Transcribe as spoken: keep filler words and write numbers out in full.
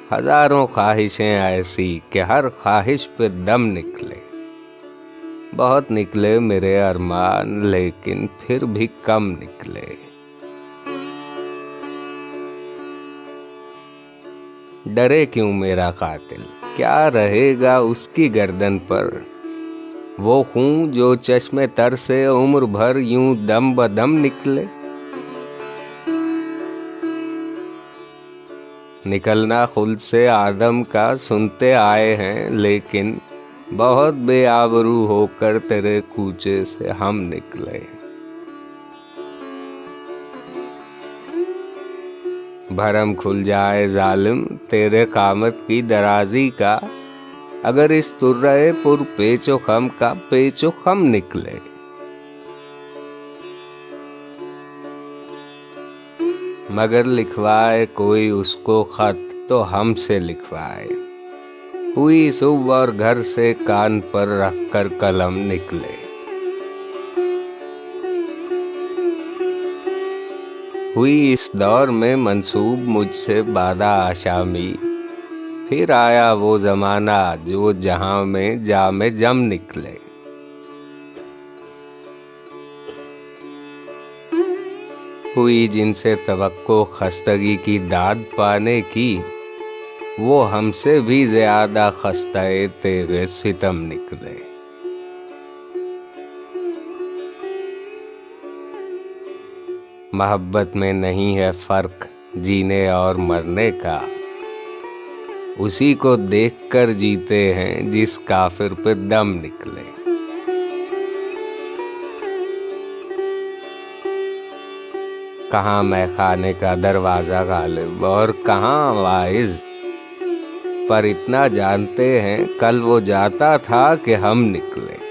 ہزاروں خواہشیں ایسی کہ ہر خواہش پہ دم نکلے. بہت نکلے میرے ارمان لیکن پھر بھی کم نکلے. ڈرے کیوں میرا قاتل، کیا رہے گا اس کی گردن پر؟ وہ خون جو چشم تر سے عمر بھر یوں دم بدم نکلے. نکلنا خلد سے آدم کا سنتے آئے ہیں، لیکن بہت بے آبرو ہو کر تیرے کوچے سے ہم نکلے. بھرم کھل جائے ظالم تیرے قامت کی درازی کا، اگر اس طرح پر پیچ و خم کا پیچ و خم نکلے. مگر لکھوائے کوئی اس کو خط تو ہم سے لکھوائے، ہوئی صبح اور گھر سے کان پر رکھ کر قلم نکلے. ہوئی اس دور میں منسوب مجھ سے بادہ آشامی، پھر آیا وہ زمانہ جو جہاں میں جام جم نکلے. ہوئی جن سے توقع خستگی کی داد پانے کی، وہ ہم سے بھی زیادہ خستہ تیغ ستم نکلے. محبت میں نہیں ہے فرق جینے اور مرنے کا، اسی کو دیکھ کر جیتے ہیں جس کافر پہ دم نکلے. کہاں میں خانے کا دروازہ غالب اور کہاں واعظ، پر اتنا جانتے ہیں کل وہ جاتا تھا کہ ہم نکلے.